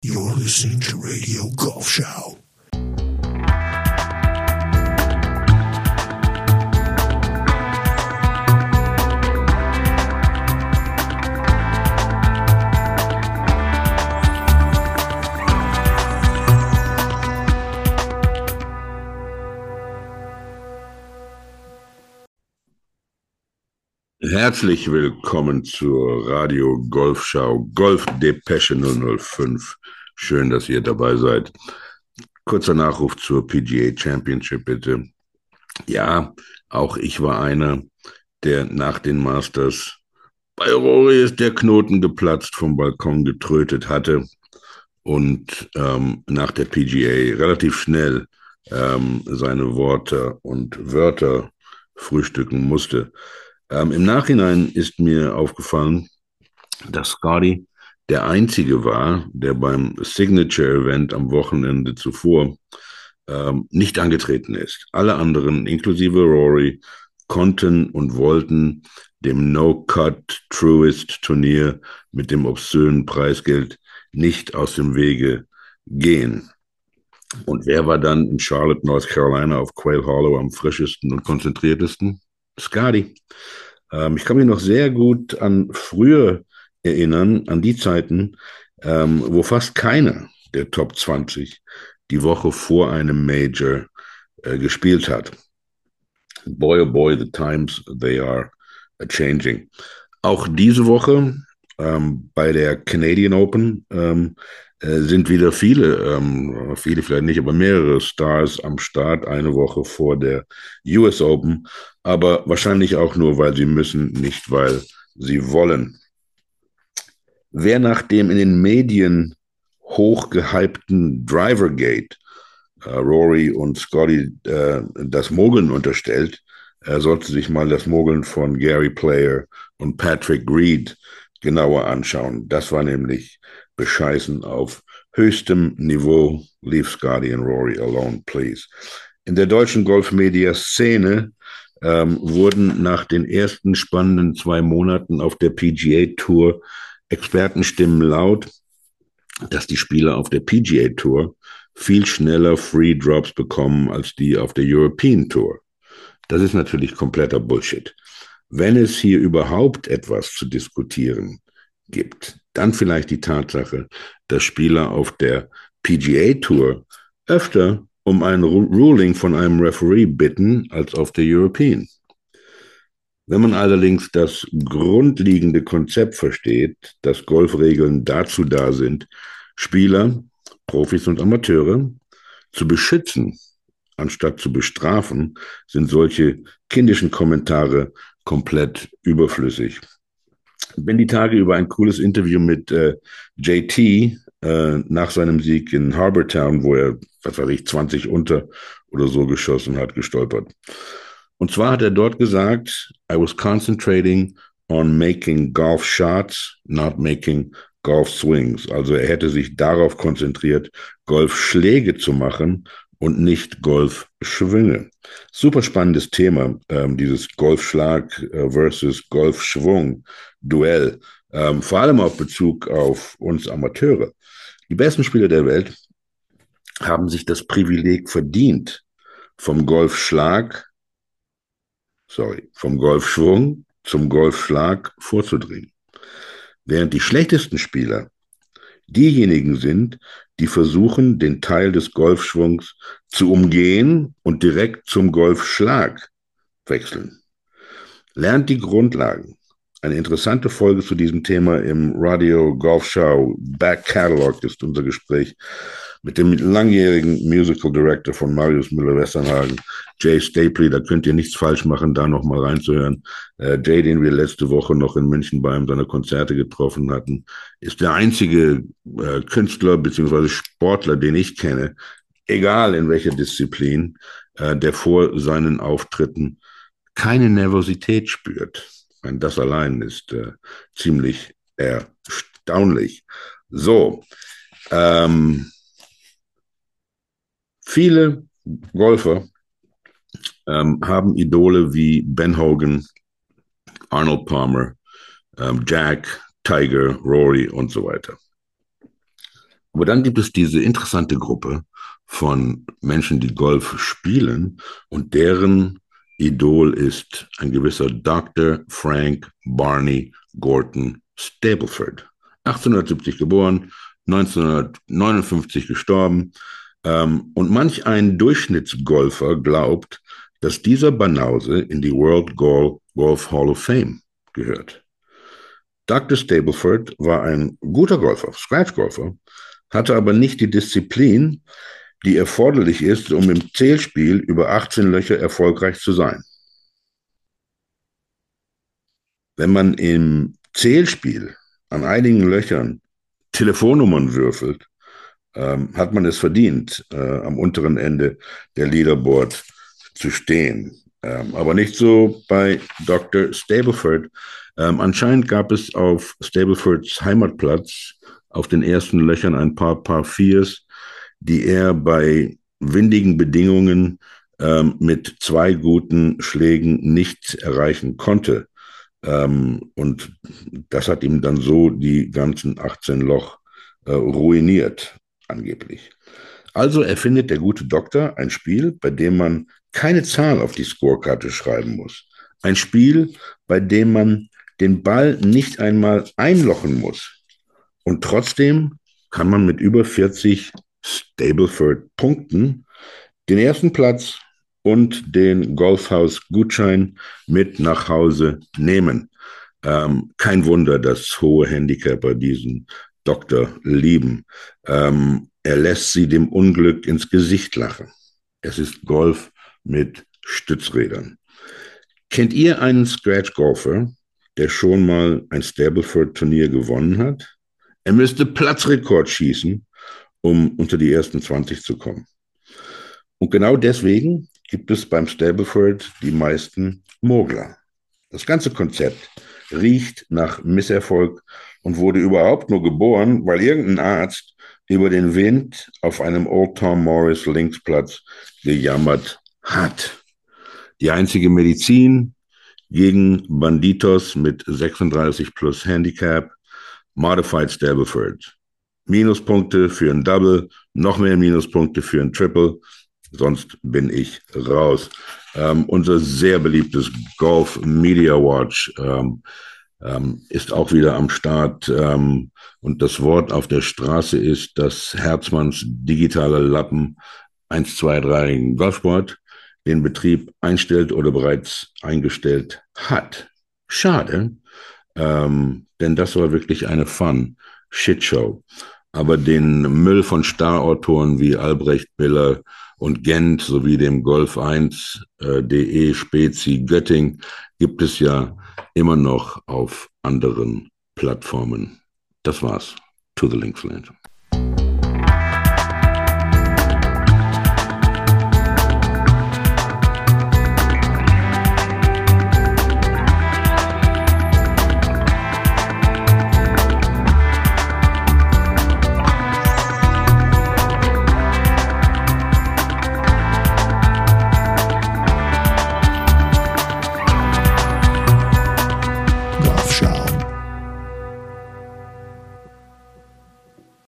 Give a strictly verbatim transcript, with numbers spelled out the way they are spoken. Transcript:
You're listening to Radio Golf Show. Herzlich willkommen zur Radio Golf Show, Golf Depesche null null fünf. Schön, dass ihr dabei seid. Kurzer Nachruf zur P G A Championship, bitte. Ja, auch ich war einer, der nach den Masters bei Rory ist der Knoten geplatzt, vom Balkon getrötet hatte und ähm, nach der P G A relativ schnell ähm, seine Worte und Wörter frühstücken musste. Ähm, Im Nachhinein ist mir aufgefallen, dass Scotty der Einzige war, der beim Signature-Event am Wochenende zuvor ähm, nicht angetreten ist. Alle anderen, inklusive Rory, konnten und wollten dem No-Cut-Truist-Turnier mit dem obszönen Preisgeld nicht aus dem Wege gehen. Und wer war dann in Charlotte, North Carolina auf Quail Hollow am frischesten und konzentriertesten? Scotty. Ähm, ich kann mich noch sehr gut an früher erinnern, an die Zeiten, ähm, wo fast keiner der Top zwanzig die Woche vor einem Major äh, gespielt hat. Boy, oh boy, the times, they are changing. Auch diese Woche ähm, bei der Canadian Open ähm, äh, sind wieder viele, ähm, viele vielleicht nicht, aber mehrere Stars am Start, eine Woche vor der U S Open, aber wahrscheinlich auch nur, weil sie müssen, nicht weil sie wollen. Wer nach dem in den Medien hochgehypten Drivergate äh, Rory und Scotty äh, das Mogeln unterstellt, er sollte sich mal das Mogeln von Gary Player und Patrick Reed genauer anschauen. Das war nämlich bescheißen auf höchstem Niveau. Leave Scotty and Rory alone, please. In der deutschen Golfmedia-Szene ähm, wurden nach den ersten spannenden zwei Monaten auf der P G A Tour Expertenstimmen laut, dass die Spieler auf der P G A Tour viel schneller Free Drops bekommen als die auf der European Tour. Das ist natürlich kompletter Bullshit. Wenn es hier überhaupt etwas zu diskutieren gibt, dann vielleicht die Tatsache, dass Spieler auf der P G A Tour öfter um ein Ruling von einem Referee bitten als auf der European. Wenn man allerdings das grundlegende Konzept versteht, dass Golfregeln dazu da sind, Spieler, Profis und Amateure zu beschützen, anstatt zu bestrafen, sind solche kindischen Kommentare komplett überflüssig. Ich bin die Tage über ein cooles Interview mit äh, J T äh, nach seinem Sieg in Harbour Town, wo er, was weiß ich, zwanzig unter oder so geschossen hat, gestolpert. Und zwar hat er dort gesagt, I was concentrating on making golf shots, not making golf swings. Also er hätte sich darauf konzentriert, Golfschläge zu machen und nicht Golfschwünge. Super spannendes Thema, ähm, dieses Golfschlag äh, versus Golfschwung-Duell. Ähm, vor allem auf Bezug auf uns Amateure. Die besten Spieler der Welt haben sich das Privileg verdient, vom Golfschlag sorry, vom Golfschwung zum Golfschlag vorzudringen. Während die schlechtesten Spieler diejenigen sind, die versuchen, den Teil des Golfschwungs zu umgehen und direkt zum Golfschlag wechseln. Lernt die Grundlagen. Eine interessante Folge zu diesem Thema im Radio Golf Show Back Catalog ist unser Gespräch mit dem langjährigen Musical Director von Marius Müller-Westernhagen, Jay Stapley. Da könnt ihr nichts falsch machen, da nochmal reinzuhören. Äh, Jay, den wir letzte Woche noch in München bei einem seiner Konzerte getroffen hatten, ist der einzige äh, Künstler bzw. Sportler, den ich kenne, egal in welcher Disziplin, äh, der vor seinen Auftritten keine Nervosität spürt. Ich meine, das allein ist äh, ziemlich erstaunlich. So, ähm, viele Golfer ähm, haben Idole wie Ben Hogan, Arnold Palmer, ähm, Jack, Tiger, Rory und so weiter. Aber dann gibt es diese interessante Gruppe von Menschen, die Golf spielen und deren Idol ist ein gewisser Doktor Frank Barney Gorton Stableford. achtzehnhundertsiebzig geboren, neunzehnhundertneunundfünfzig gestorben. Ähm, und manch ein Durchschnittsgolfer glaubt, dass dieser Banause in die World Golf Hall of Fame gehört. Doktor Stableford war ein guter Golfer, Scratch-Golfer, hatte aber nicht die Disziplin, die erforderlich ist, um im Zählspiel über achtzehn Löcher erfolgreich zu sein. Wenn man im Zählspiel an einigen Löchern Telefonnummern würfelt, ähm, hat man es verdient, äh, am unteren Ende der Leaderboard zu stehen. Ähm, aber nicht so bei Doktor Stableford. Ähm, anscheinend gab es auf Stablefords Heimatplatz auf den ersten Löchern ein paar Par Viers, die er bei windigen Bedingungen ähm, mit zwei guten Schlägen nicht erreichen konnte. Ähm, und das hat ihm dann so die ganzen achtzehn Loch äh, ruiniert, angeblich. Also erfindet der gute Doktor ein Spiel, bei dem man keine Zahl auf die Scorekarte schreiben muss. Ein Spiel, bei dem man den Ball nicht einmal einlochen muss. Und trotzdem kann man mit über vierzig Stableford-Punkten den ersten Platz und den Golfhaus-Gutschein mit nach Hause nehmen. Ähm, kein Wunder, dass hohe Handicapper diesen Doktor lieben. Ähm, er lässt sie dem Unglück ins Gesicht lachen. Es ist Golf mit Stützrädern. Kennt ihr einen Scratch-Golfer, der schon mal ein Stableford-Turnier gewonnen hat? Er müsste Platzrekord schießen, um unter die ersten zwanzig zu kommen. Und genau deswegen gibt es beim Stableford die meisten Mogler. Das ganze Konzept riecht nach Misserfolg und wurde überhaupt nur geboren, weil irgendein Arzt über den Wind auf einem Old Tom Morris Linksplatz gejammert hat. Die einzige Medizin gegen Banditos mit sechsunddreißig plus Handicap, Modified Stableford. Minuspunkte für ein Double, noch mehr Minuspunkte für ein Triple, sonst bin ich raus. Ähm, unser sehr beliebtes Golf Media Watch ähm, ähm, ist auch wieder am Start. Ähm, und das Wort auf der Straße ist, dass Herzmanns digitale Lappen eins zwei drei Golfsport den Betrieb einstellt oder bereits eingestellt hat. Schade, ähm, denn das war wirklich eine Fun-Shitshow. Aber den Müll von Starautoren wie Albrecht Miller und Gent sowie dem Golf eins punkt de Spezi Göttingen gibt es ja immer noch auf anderen Plattformen. Das war's. To the Linksland.